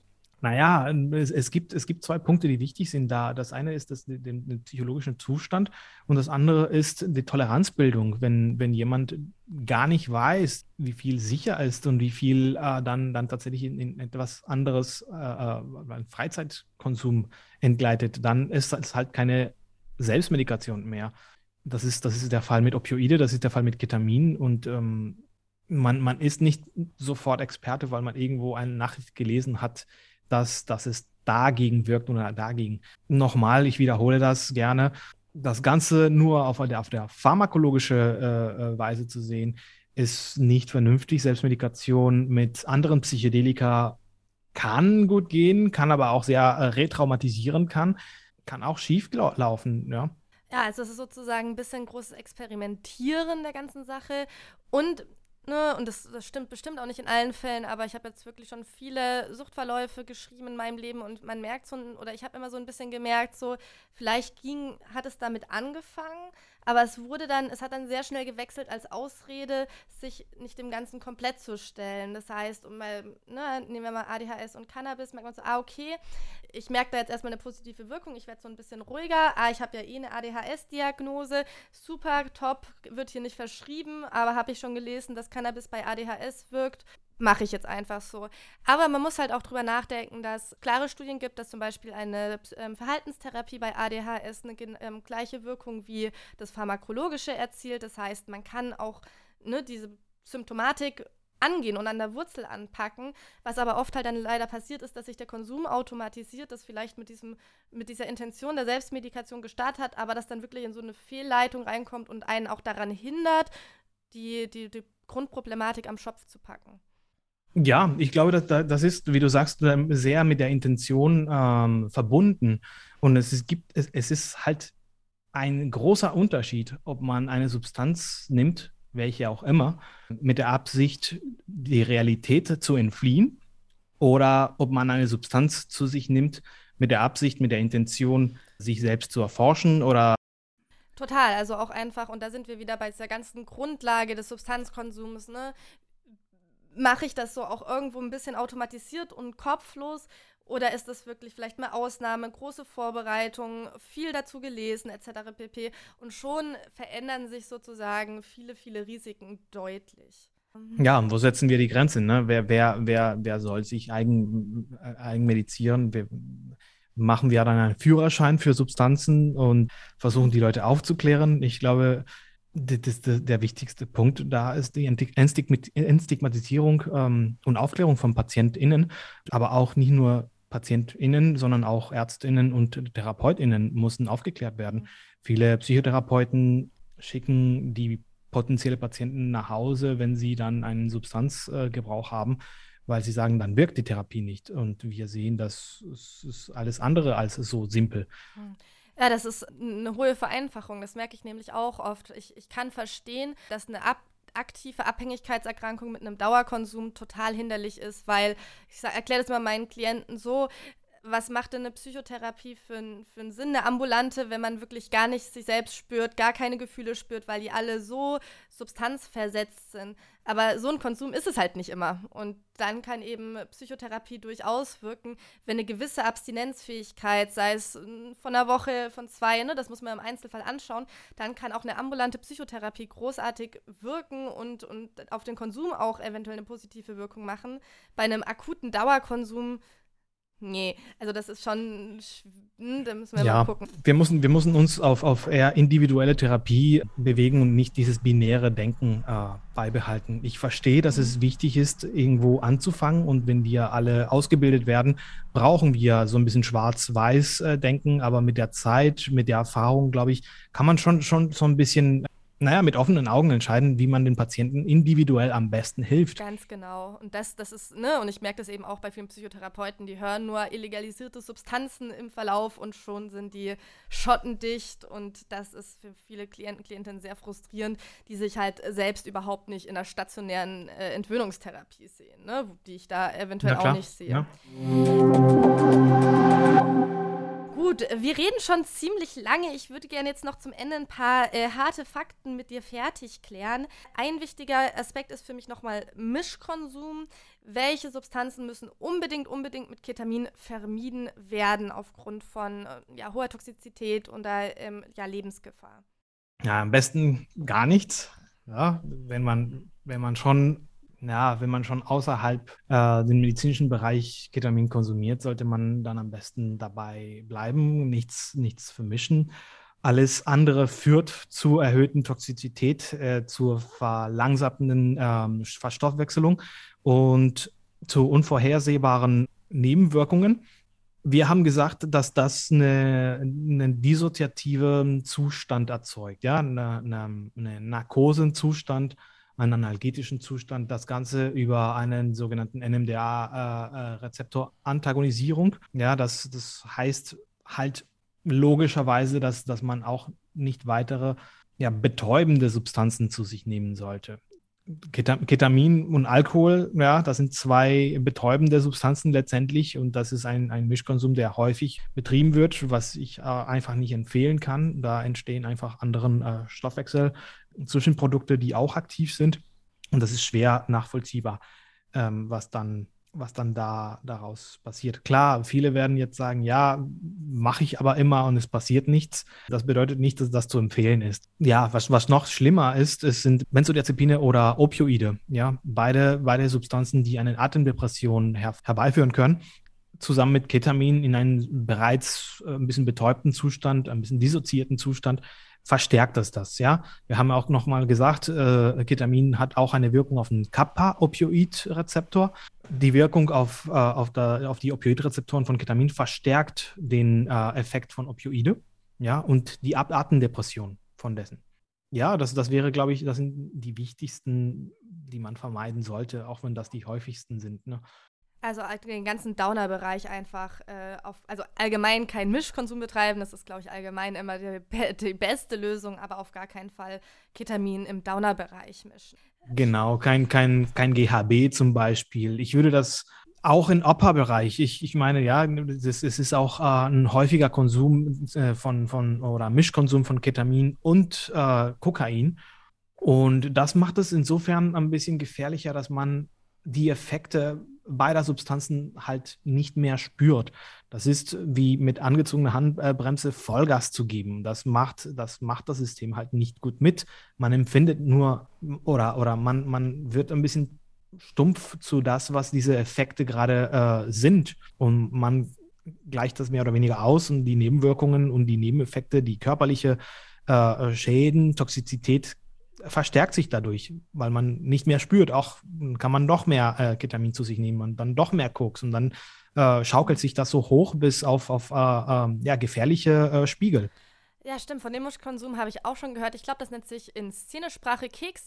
Naja, es gibt zwei Punkte, die wichtig sind da. Das eine ist den psychologischen Zustand und das andere ist die Toleranzbildung. Wenn jemand gar nicht weiß, wie viel sicher ist und wie viel dann tatsächlich in etwas anderes, einen Freizeitkonsum entgleitet, dann ist es halt keine Selbstmedikation mehr. Das ist der Fall mit Opioide, das ist der Fall mit Ketamin und man ist nicht sofort Experte, weil man irgendwo eine Nachricht gelesen hat, dass es dagegen wirkt oder dagegen. Nochmal, ich wiederhole das gerne. Das Ganze nur auf der pharmakologischen Weise zu sehen, ist nicht vernünftig. Selbstmedikation mit anderen Psychedelika kann gut gehen, kann aber auch sehr retraumatisieren kann auch schief laufen, ja. Ja, also es ist sozusagen ein bisschen großes Experimentieren der ganzen Sache und ne, und das stimmt bestimmt auch nicht in allen Fällen, aber ich habe jetzt wirklich schon viele Suchtverläufe geschrieben in meinem Leben und man merkt so, oder ich habe immer so ein bisschen gemerkt, so vielleicht hat es damit angefangen, aber es hat dann sehr schnell gewechselt als Ausrede, sich nicht dem Ganzen komplett zu stellen. Das heißt, nehmen wir mal ADHS und Cannabis, merkt man so, okay, ich merke da jetzt erstmal eine positive Wirkung, ich werde so ein bisschen ruhiger, ich habe ja eine ADHS-Diagnose, super, top, wird hier nicht verschrieben, aber habe ich schon gelesen, dass Cannabis bei ADHS wirkt, mache ich jetzt einfach so. Aber man muss halt auch drüber nachdenken, dass es klare Studien gibt, dass zum Beispiel eine Verhaltenstherapie bei ADHS eine gleiche Wirkung wie das Pharmakologische erzielt. Das heißt, man kann auch diese Symptomatik angehen und an der Wurzel anpacken. Was aber oft halt dann leider passiert ist, dass sich der Konsum automatisiert, das vielleicht mit dieser Intention der Selbstmedikation gestartet hat, aber das dann wirklich in so eine Fehlleitung reinkommt und einen auch daran hindert, die Grundproblematik am Schopf zu packen. Ja, ich glaube, das ist, wie du sagst, sehr mit der Intention verbunden. Und es ist halt ein großer Unterschied, ob man eine Substanz nimmt, welche auch immer, mit der Absicht, die Realität zu entfliehen, oder ob man eine Substanz zu sich nimmt, mit der Absicht, mit der Intention, sich selbst zu erforschen oder. Total, also auch einfach, und da sind wir wieder bei dieser ganzen Grundlage des Substanzkonsums, ne? Mache ich das so auch irgendwo ein bisschen automatisiert und kopflos oder ist das wirklich vielleicht mal Ausnahme, große Vorbereitung, viel dazu gelesen etc. pp. Und schon verändern sich sozusagen viele, viele Risiken deutlich. Ja, und wo setzen wir die Grenzen? Ne? Wer soll sich eigenmedizieren? Machen wir dann einen Führerschein für Substanzen und versuchen die Leute aufzuklären? Ich glaube, der wichtigste Punkt da ist die Entstigmatisierung und Aufklärung von PatientInnen, aber auch nicht nur PatientInnen, sondern auch ÄrztInnen und TherapeutInnen müssen aufgeklärt werden. Viele Psychotherapeuten schicken die potenzielle Patienten nach Hause, wenn sie dann einen Substanzgebrauch haben, weil sie sagen, dann wirkt die Therapie nicht. Und wir sehen, das ist alles andere als so simpel. Ja, das ist eine hohe Vereinfachung. Das merke ich nämlich auch oft. Ich kann verstehen, dass eine aktive Abhängigkeitserkrankung mit einem Dauerkonsum total hinderlich ist, weil erkläre das mal meinen Klienten so, was macht denn eine Psychotherapie für einen Sinn, eine ambulante, wenn man wirklich gar nicht sich selbst spürt, gar keine Gefühle spürt, weil die alle so substanzversetzt sind. Aber so ein Konsum ist es halt nicht immer. Und dann kann eben Psychotherapie durchaus wirken, wenn eine gewisse Abstinenzfähigkeit, sei es von einer Woche, von 2, ne, das muss man im Einzelfall anschauen, dann kann auch eine ambulante Psychotherapie großartig wirken und auf den Konsum auch eventuell eine positive Wirkung machen. Bei einem akuten Dauerkonsum nee, also das ist schon, da müssen wir mal gucken. Wir müssen uns auf eher individuelle Therapie bewegen und nicht dieses binäre Denken beibehalten. Ich verstehe, dass es wichtig ist, irgendwo anzufangen und wenn wir alle ausgebildet werden, brauchen wir so ein bisschen Schwarz-Weiß-Denken, aber mit der Zeit, mit der Erfahrung, glaube ich, kann man schon so ein bisschen mit offenen Augen entscheiden, wie man den Patienten individuell am besten hilft. Ganz genau. Und das ist, ne, und ich merke das eben auch bei vielen Psychotherapeuten, die hören nur illegalisierte Substanzen im Verlauf und schon sind die schottendicht und das ist für viele Klientinnen sehr frustrierend, die sich halt selbst überhaupt nicht in einer stationären Entwöhnungstherapie sehen, ne, die ich da eventuell auch nicht sehe. Ja. Gut, wir reden schon ziemlich lange. Ich würde gerne jetzt noch zum Ende ein paar harte Fakten mit dir fertig klären. Ein wichtiger Aspekt ist für mich nochmal Mischkonsum. Welche Substanzen müssen unbedingt mit Ketamin vermieden werden aufgrund von hoher Toxizität oder Lebensgefahr? Ja, am besten gar nichts. Ja, wenn man schon außerhalb den medizinischen Bereich Ketamin konsumiert, sollte man dann am besten dabei bleiben, nichts vermischen. Alles andere führt zu erhöhten Toxizität, zur verlangsamenden Verstoffwechselung und zu unvorhersehbaren Nebenwirkungen. Wir haben gesagt, dass das einen dissoziativen Zustand erzeugt, ja, eine Narkosenzustand, einen analgetischen Zustand, das Ganze über einen sogenannten NMDA-Rezeptor-Antagonisierung. Ja, das heißt halt logischerweise, dass man auch nicht weitere betäubende Substanzen zu sich nehmen sollte. Ketamin und Alkohol, ja, das sind zwei betäubende Substanzen letztendlich und das ist ein Mischkonsum, der häufig betrieben wird, was ich einfach nicht empfehlen kann. Da entstehen einfach anderen Stoffwechsel-Zwischenprodukte, die auch aktiv sind und das ist schwer nachvollziehbar, was dann daraus passiert. Klar, viele werden jetzt sagen, ja, mache ich aber immer und es passiert nichts. Das bedeutet nicht, dass das zu empfehlen ist. Ja, was noch schlimmer ist, es sind Benzodiazepine oder Opioide. Ja, beide Substanzen, die eine Atemdepression herbeiführen können, zusammen mit Ketamin in einen bereits ein bisschen betäubten Zustand, ein bisschen dissoziierten Zustand, verstärkt das, ja. Wir haben auch nochmal gesagt, Ketamin hat auch eine Wirkung auf den Kappa-Opioid-Rezeptor. Die Wirkung auf die Opioidrezeptoren von Ketamin verstärkt den Effekt von Opioide, ja, und die Atemdepression von dessen. Ja, das wäre, glaube ich, das sind die wichtigsten, die man vermeiden sollte, auch wenn das die häufigsten sind, ne? Also den ganzen Downer-Bereich einfach, also allgemein keinen Mischkonsum betreiben, das ist, glaube ich, allgemein immer die beste Lösung, aber auf gar keinen Fall Ketamin im Downer-Bereich mischen. Genau, kein GHB zum Beispiel. Ich würde das auch im Upper-Bereich, ich meine, ja, es ist auch ein häufiger Konsum oder Mischkonsum von Ketamin und Kokain. Und das macht es insofern ein bisschen gefährlicher, dass man die Effekte beider Substanzen halt nicht mehr spürt. Das ist wie mit angezogener Handbremse Vollgas zu geben. Das macht das System halt nicht gut mit. Man empfindet nur oder man wird ein bisschen stumpf zu das, was diese Effekte gerade sind. Und man gleicht das mehr oder weniger aus und die Nebenwirkungen und die Nebeneffekte, die körperliche Schäden, Toxizität verstärkt sich dadurch, weil man nicht mehr spürt. Auch kann man doch mehr Ketamin zu sich nehmen und dann doch mehr Koks und dann schaukelt sich das so hoch bis auf gefährliche Spiegel. Ja, stimmt. Von dem Mischkonsum habe ich auch schon gehört. Ich glaube, das nennt sich in Szenesprache Keks.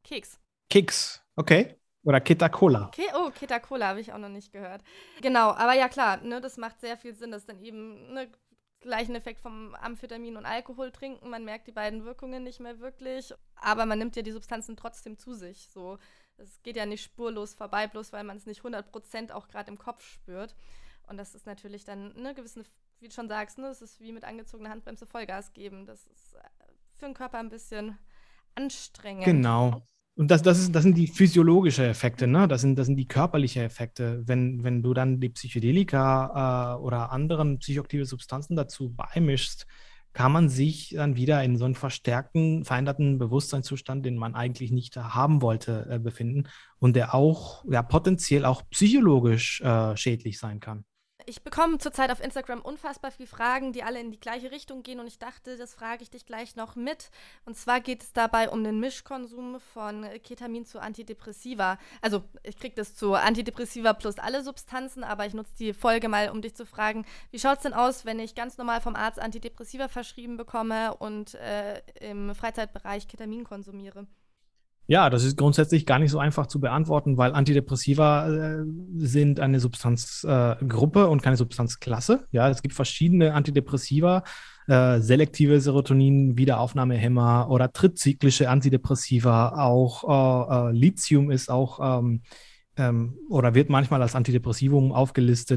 Keks, okay. Oder Keta-Cola. Okay, oh, Keta-Cola habe ich auch noch nicht gehört. Genau, aber ja klar, ne, das macht sehr viel Sinn, dass dann eben gleichen Effekt vom Amphetamin und Alkohol trinken. Man merkt die beiden Wirkungen nicht mehr wirklich, aber man nimmt ja die Substanzen trotzdem zu sich. So, es geht ja nicht spurlos vorbei, bloß weil man es nicht 100% auch gerade im Kopf spürt. Und das ist natürlich dann eine gewisse, wie du schon sagst, das ist wie mit angezogener Handbremse Vollgas geben. Das ist für den Körper ein bisschen anstrengend. Genau. Und das sind die physiologischen Effekte, ne? Das sind die körperlichen Effekte. Wenn du dann die Psychedelika oder anderen psychoaktive Substanzen dazu beimischst, kann man sich dann wieder in so einen verstärkten, veränderten Bewusstseinszustand, den man eigentlich nicht haben wollte, befinden und der auch potenziell auch psychologisch schädlich sein kann. Ich bekomme zurzeit auf Instagram unfassbar viele Fragen, die alle in die gleiche Richtung gehen und ich dachte, das frage ich dich gleich noch mit. Und zwar geht es dabei um den Mischkonsum von Ketamin zu Antidepressiva. Also ich kriege das zu Antidepressiva plus alle Substanzen, aber ich nutze die Folge mal, um dich zu fragen, wie schaut es denn aus, wenn ich ganz normal vom Arzt Antidepressiva verschrieben bekomme und im Freizeitbereich Ketamin konsumiere? Ja, das ist grundsätzlich gar nicht so einfach zu beantworten, weil Antidepressiva sind eine Substanzgruppe und keine Substanzklasse. Ja, es gibt verschiedene Antidepressiva, selektive Serotonin-Wiederaufnahmehemmer oder trizyklische Antidepressiva. Auch Lithium ist auch oder wird manchmal als Antidepressivum aufgelistet.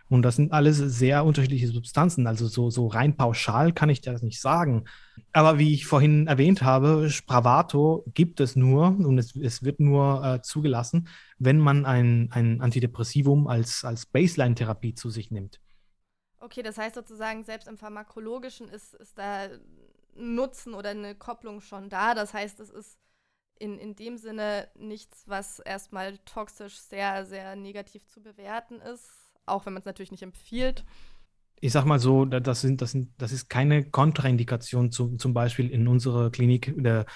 Und das sind alles sehr unterschiedliche Substanzen. Also so rein pauschal kann ich das nicht sagen. Aber wie ich vorhin erwähnt habe, Spravato gibt es nur und es wird nur zugelassen, wenn man ein Antidepressivum als Baseline-Therapie zu sich nimmt. Okay, das heißt sozusagen, selbst im Pharmakologischen ist da ein Nutzen oder eine Kopplung schon da. Das heißt, es ist in dem Sinne nichts, was erstmal toxisch sehr, sehr negativ zu bewerten ist, auch wenn man es natürlich nicht empfiehlt. Ich sag mal so, das ist keine Kontraindikation zum Beispiel in unserer Klinik.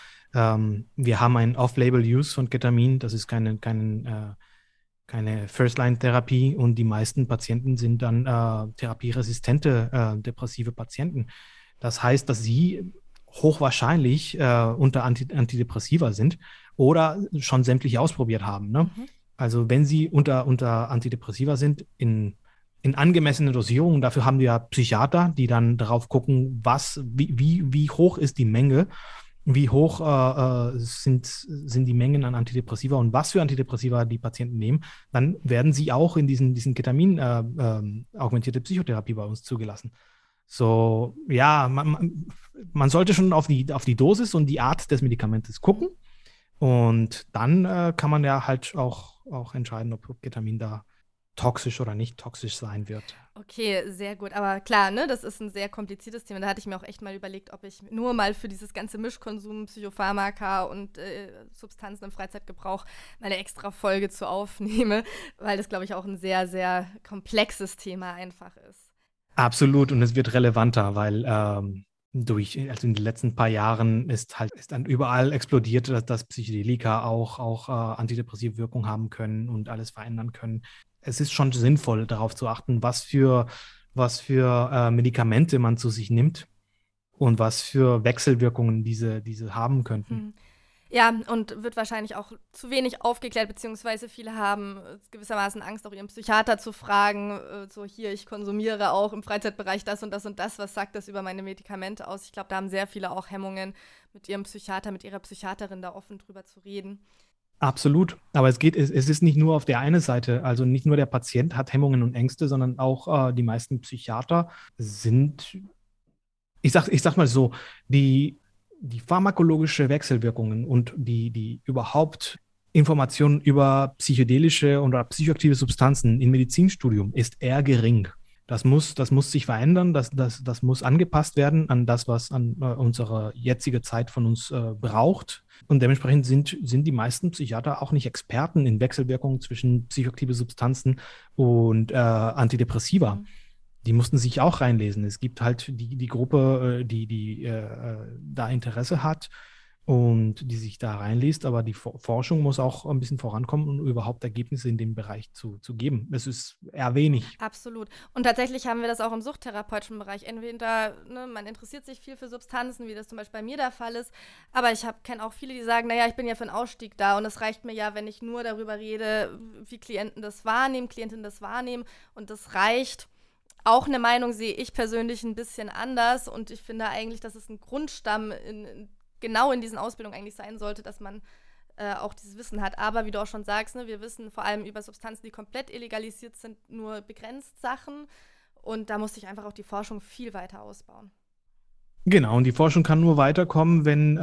Wir haben ein Off-Label-Use von Ketamin, das ist keine First-Line-Therapie und die meisten Patienten sind dann therapieresistente depressive Patienten. Das heißt, dass sie hochwahrscheinlich unter Antidepressiva sind oder schon sämtliche ausprobiert haben. Ne? Mhm. Also wenn sie unter Antidepressiva sind, in angemessene Dosierungen, dafür haben wir ja Psychiater, die dann darauf gucken, wie hoch ist die Menge, wie hoch sind die Mengen an Antidepressiva und was für Antidepressiva die Patienten nehmen, dann werden sie auch in diesen Ketamin augmentierte Psychotherapie bei uns zugelassen. So, ja, man sollte schon auf die Dosis und die Art des Medikamentes gucken und dann kann man ja halt auch entscheiden, ob Ketamin da toxisch oder nicht toxisch sein wird. Okay, sehr gut. Aber klar, ne, das ist ein sehr kompliziertes Thema. Da hatte ich mir auch echt mal überlegt, ob ich nur mal für dieses ganze Mischkonsum, Psychopharmaka und Substanzen im Freizeitgebrauch mal eine extra Folge zu aufnehme, weil das, glaube ich, auch ein sehr, sehr komplexes Thema einfach ist. Absolut, und es wird relevanter, weil also in den letzten paar Jahren ist dann überall explodiert, dass Psychedelika auch antidepressive Wirkung haben können und alles verändern können. Es ist schon sinnvoll, darauf zu achten, was für Medikamente man zu sich nimmt und was für Wechselwirkungen diese haben könnten. Ja, und wird wahrscheinlich auch zu wenig aufgeklärt, beziehungsweise viele haben gewissermaßen Angst, auch ihren Psychiater zu fragen, so hier, ich konsumiere auch im Freizeitbereich das und das und das, was sagt das über meine Medikamente aus? Ich glaube, da haben sehr viele auch Hemmungen, mit ihrem Psychiater, mit ihrer Psychiaterin da offen drüber zu reden. Absolut. Aber es ist nicht nur auf der einen Seite, also nicht nur der Patient hat Hemmungen und Ängste, sondern auch die meisten Psychiater sind, ich sag mal so, die pharmakologische Wechselwirkungen und die überhaupt Informationen über psychedelische oder psychoaktive Substanzen im Medizinstudium ist eher gering. Das muss sich verändern, das muss angepasst werden an das, was an unsere jetzige Zeit von uns braucht. Und dementsprechend sind die meisten Psychiater auch nicht Experten in Wechselwirkungen zwischen psychoaktive Substanzen und Antidepressiva. Die mussten sich auch reinlesen. Es gibt halt die Gruppe, die da Interesse hat und die sich da reinliest, aber die Forschung muss auch ein bisschen vorankommen, um überhaupt Ergebnisse in dem Bereich zu geben. Es ist eher wenig. Absolut. Und tatsächlich haben wir das auch im suchttherapeutischen Bereich. Entweder man interessiert sich viel für Substanzen, wie das zum Beispiel bei mir der Fall ist, aber ich kenne auch viele, die sagen, naja, ich bin ja für einen Ausstieg da und es reicht mir ja, wenn ich nur darüber rede, wie Klientinnen das wahrnehmen und das reicht. Auch eine Meinung sehe ich persönlich ein bisschen anders und ich finde eigentlich, dass es ein Grundstamm genau in diesen Ausbildungen eigentlich sein sollte, dass man auch dieses Wissen hat. Aber wie du auch schon sagst, ne, wir wissen vor allem über Substanzen, die komplett illegalisiert sind, nur begrenzt Sachen und da muss sich einfach auch die Forschung viel weiter ausbauen. Genau, und die Forschung kann nur weiterkommen, wenn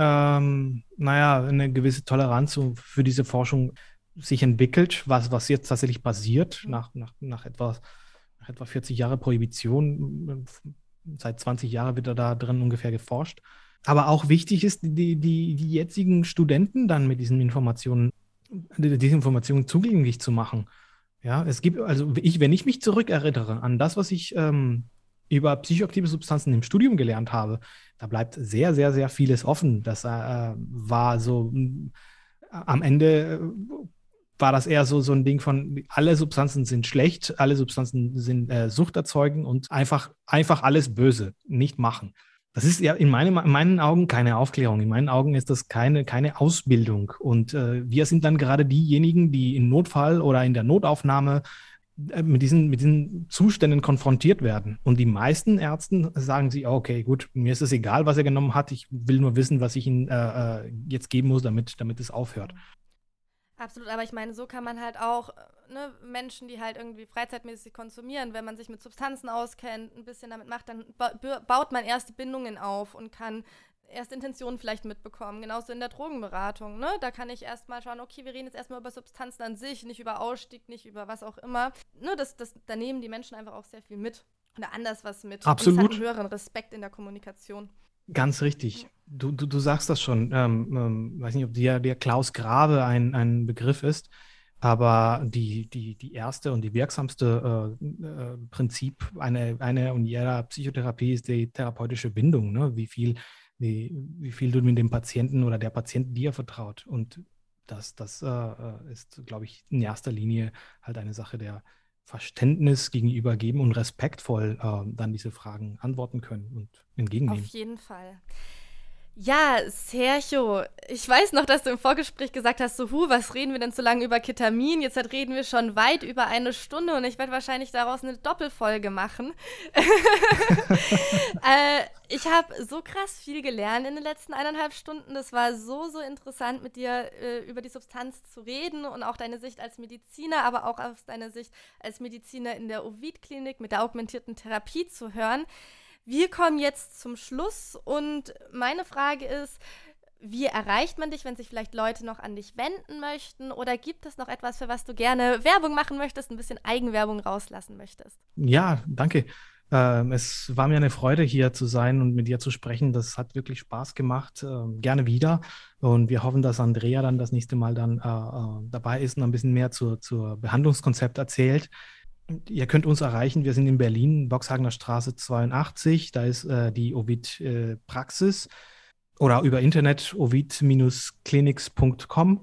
eine gewisse Toleranz für diese Forschung sich entwickelt, was jetzt tatsächlich passiert nach etwa 40 Jahre Prohibition. Seit 20 Jahren wird da drin ungefähr geforscht. Aber auch wichtig ist, die jetzigen Studenten dann mit diesen Informationen zugänglich zu machen. Ja, es gibt, also wenn ich mich zurückerinnere an das, was ich über psychoaktive Substanzen im Studium gelernt habe, da bleibt sehr, sehr, sehr vieles offen. Das war so, am Ende war das eher so ein Ding von, alle Substanzen sind schlecht, alle Substanzen sind suchterzeugend und einfach alles böse, nicht machen. Das ist ja in meinen Augen keine Aufklärung. In meinen Augen ist das keine Ausbildung. Und wir sind dann gerade diejenigen, die im Notfall oder in der Notaufnahme mit diesen Zuständen konfrontiert werden. Und die meisten Ärzten sagen sich, okay, gut, mir ist es egal, was er genommen hat. Ich will nur wissen, was ich ihm jetzt geben muss, damit es aufhört. Absolut, aber ich meine, so kann man halt auch Menschen, die halt irgendwie freizeitmäßig konsumieren, wenn man sich mit Substanzen auskennt, ein bisschen damit macht, dann baut man erste Bindungen auf und kann erste Intentionen vielleicht mitbekommen. Genauso in der Drogenberatung, ne? Da kann ich erstmal schauen, okay, wir reden jetzt erstmal über Substanzen an sich, nicht über Ausstieg, nicht über was auch immer. Ne, da nehmen die Menschen einfach auch sehr viel mit oder anders was mit. Absolut. Und es hat einen höheren Respekt in der Kommunikation. Ganz richtig. Du sagst das schon. Weiß nicht, ob dir Klaus Grave ein Begriff ist, aber die erste und die wirksamste Prinzip einer und jeder Psychotherapie ist die therapeutische Bindung, ne? Wie viel du mit dem Patienten oder der Patient dir vertraut. Und das ist, glaube ich, in erster Linie halt eine Sache der Verständnis gegenüber geben und respektvoll dann diese Fragen antworten können und entgegennehmen. Auf jeden Fall. Ja, Sergio, ich weiß noch, dass du im Vorgespräch gesagt hast, was reden wir denn so lange über Ketamin? Jetzt reden wir schon weit über 1 Stunde und ich werde wahrscheinlich daraus eine Doppelfolge machen. Ich habe so krass viel gelernt in den letzten 1,5 Stunden. Das war so interessant, mit dir über die Substanz zu reden und auch deine Sicht als Mediziner, aber auch aus deiner Sicht als Mediziner in der Ovid-Klinik mit der augmentierten Therapie zu hören. Wir kommen jetzt zum Schluss und meine Frage ist, wie erreicht man dich, wenn sich vielleicht Leute noch an dich wenden möchten? Oder gibt es noch etwas, für was du gerne Werbung machen möchtest, ein bisschen Eigenwerbung rauslassen möchtest? Ja, danke. Es war mir eine Freude, hier zu sein und mit dir zu sprechen. Das hat wirklich Spaß gemacht. Gerne wieder. Und wir hoffen, dass Andrea dann das nächste Mal dann dabei ist und ein bisschen mehr zur Behandlungskonzept erzählt. Ihr könnt uns erreichen. Wir sind in Berlin, Boxhagener Straße 82. Da ist die Ovid-Praxis oder über Internet ovid-clinics.com.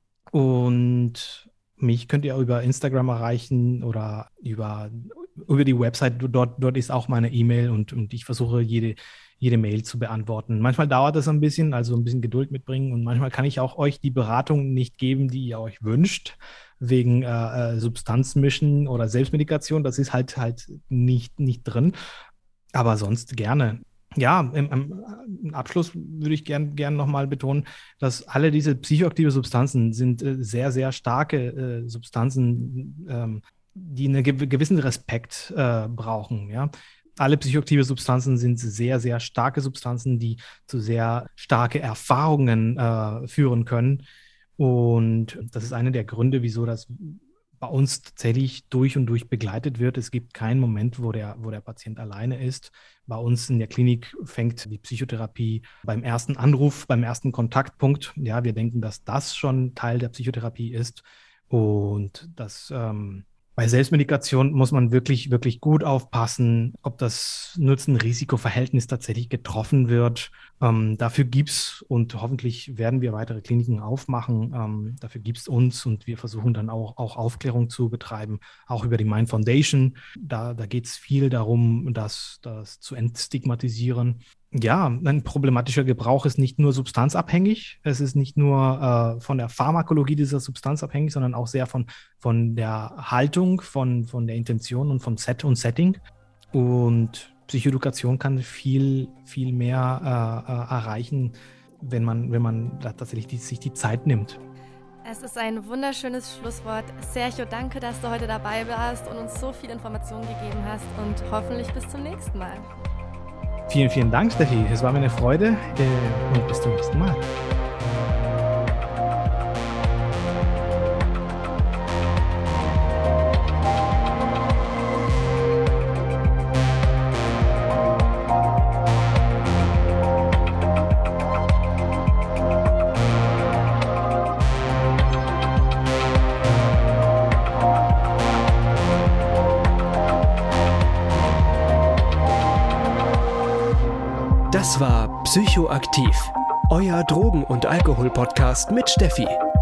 Und mich könnt ihr über Instagram erreichen oder über die Website. Dort ist auch meine E-Mail und ich versuche jede Mail zu beantworten. Manchmal dauert das ein bisschen, also ein bisschen Geduld mitbringen. Und manchmal kann ich auch euch die Beratung nicht geben, die ihr euch wünscht, wegen Substanzmischen oder Selbstmedikation. Das ist halt nicht drin. Aber sonst gerne. Ja, im Abschluss würde ich gern nochmal betonen, dass alle diese psychoaktive Substanzen sind sehr, sehr starke Substanzen, die einen gewissen Respekt brauchen, ja. Alle psychoaktive Substanzen sind sehr, sehr starke Substanzen, die zu sehr starke Erfahrungen führen können. Und das ist einer der Gründe, wieso das bei uns tatsächlich durch und durch begleitet wird. Es gibt keinen Moment, wo der Patient alleine ist. Bei uns in der Klinik fängt die Psychotherapie beim ersten Anruf, beim ersten Kontaktpunkt. Ja, wir denken, dass das schon Teil der Psychotherapie ist. Und das bei Selbstmedikation muss man wirklich, wirklich gut aufpassen, ob das Nutzen-Risiko-Verhältnis tatsächlich getroffen wird. Dafür gibt's und hoffentlich werden wir weitere Kliniken aufmachen. Dafür gibt's uns und wir versuchen dann auch Aufklärung zu betreiben, auch über die Mind Foundation. Da geht's viel darum, das zu entstigmatisieren. Ja, ein problematischer Gebrauch ist nicht nur substanzabhängig, es ist nicht nur von der Pharmakologie dieser Substanz abhängig, sondern auch sehr von der Haltung, von der Intention und von Set und Setting. Und Psychoedukation kann viel, viel mehr erreichen, wenn man da tatsächlich sich die Zeit nimmt. Es ist ein wunderschönes Schlusswort. Sergio, danke, dass du heute dabei warst und uns so viel Informationen gegeben hast und hoffentlich bis zum nächsten Mal. Vielen, vielen Dank, Steffi. Es war mir eine Freude und bis zum nächsten Mal. Das war Psychoaktiv, euer Drogen- und Alkohol-Podcast mit Steffi.